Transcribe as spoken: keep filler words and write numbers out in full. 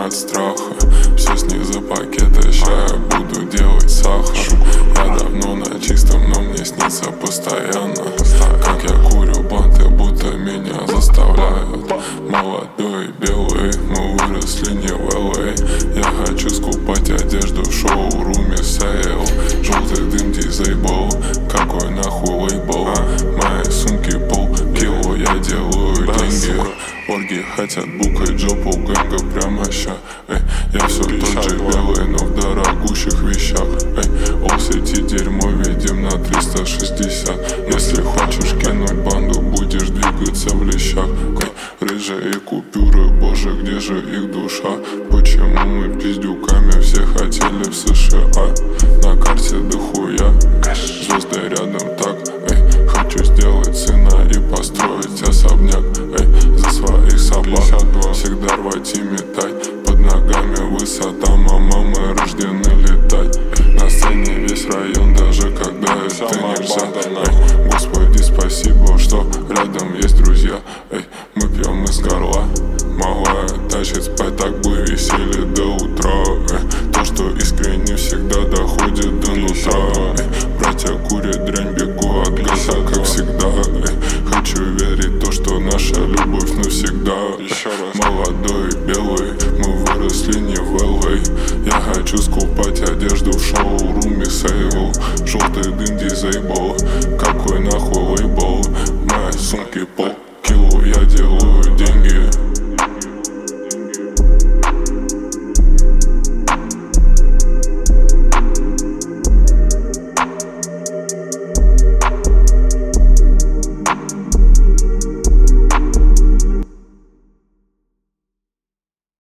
от страха. Все снизу пакета, ща я буду делать сахар. Я давно на чистом, но мне снится постоянно, как я курю банты, будто меня заставляют. Молодой, белый, мы выросли не в эл эй. Я хочу скупать одежду в шоуруме сейл. Желтый дым дизейбл, какой нахуй лейбл. Мои сумки полкило, я делаю деньги. Орги хотят букать жопу гэнга прямо ща. Эй, я все тот же белый, но в дорогущих вещах. Эй, олл-сети дерьмо видим на триста шестьдесят. Если хочешь кинуть банду, будешь двигаться в лещах. Эй, рыжие купюры, боже, где же их душа? Почему мы пиздюками все хотели в США? На карте дохуя, звезды рядом так. Эй, хочу сделать сына и построить особняк. Эй, за своих собак всегда рвать и метать. Под ногами высота, мама, мы рождены летать. На сцене весь район, даже когда это нельзя. Эй, Господи, спасибо, что рядом есть друзья. Эй, мы пьем из горла, малая тащит спать, так бы висели до утра. Эй, то, что искренне всегда доходит до нутра. Эй, братья курят дрянь, бегу от газа, как всегда. Эй, хочу верить то, что наша любовь навсегда. Молодой, белый, мы выросли не в эл эй. Я хочу скупать одежду в шоуруме сейл. Желтый дым дизейбл,